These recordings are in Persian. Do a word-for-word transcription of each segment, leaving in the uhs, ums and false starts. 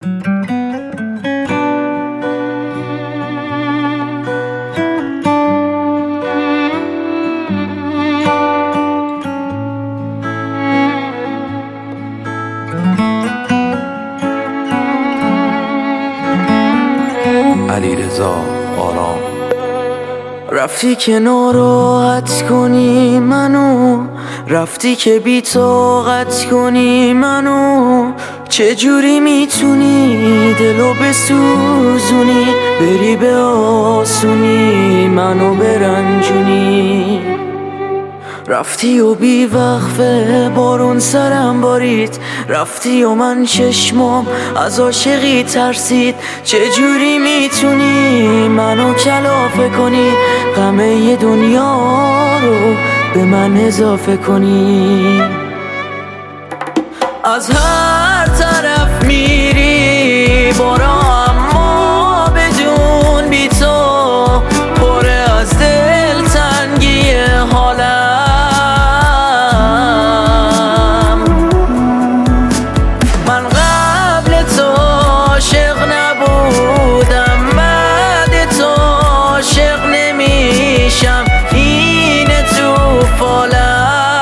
علیرضا آرام. رفتی که ناراحت کنی منو، رفتی که بی طاقت کنی منو. چجوری میتونی دلو بسوزونی، بری به آسونی منو برنجونی. رفتی و بی وقفه بارون سرم بارید، رفتی و من چشمام از عاشقی ترسید. چجوری میتونی منو کلافه کنی، غمه دنیا رو به من اضافه کنی؟ از هر طرف میری بارا، اما بدون بی تو پره از دل تنگی حالم. من قبل تو عاشق نبودم، بعد تو عاشق نمیشم، اینه تو فالم.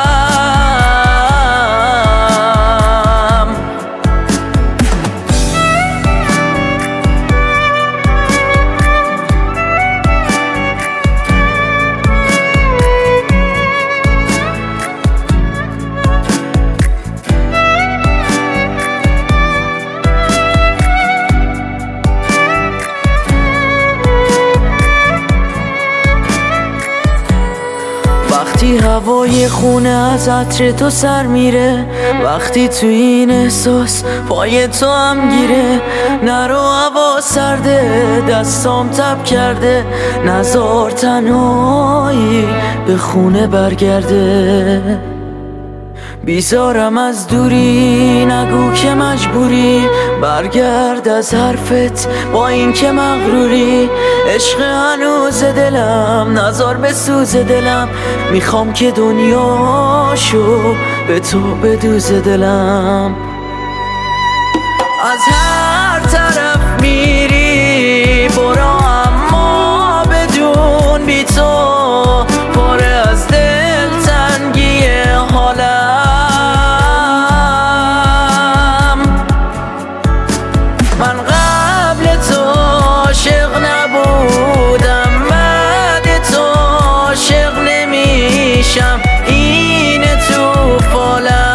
وقتی هوای خونه از عطر تو سر میره، وقتی تو این احساس پای تو هم گیره. نرو هوا سرده دستام تب کرده، نزار تنهایی به خونه برگرده. بیزارم از دوری نگو که مجبوری، برگرد از حرفت با این که مغروری. عشق هنوز دلم نزار بسوز دلم، میخوام که دنیاشو به تو بدوز دلم. از هر طرف میری برو، اما بدون بی تو پاره از دل تنگی حالم. من قبل تو عاشق نبودم، بعد تو عاشق نمیشم، اینه تو فالم.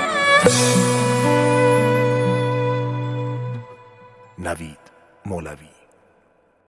نوید مولوی.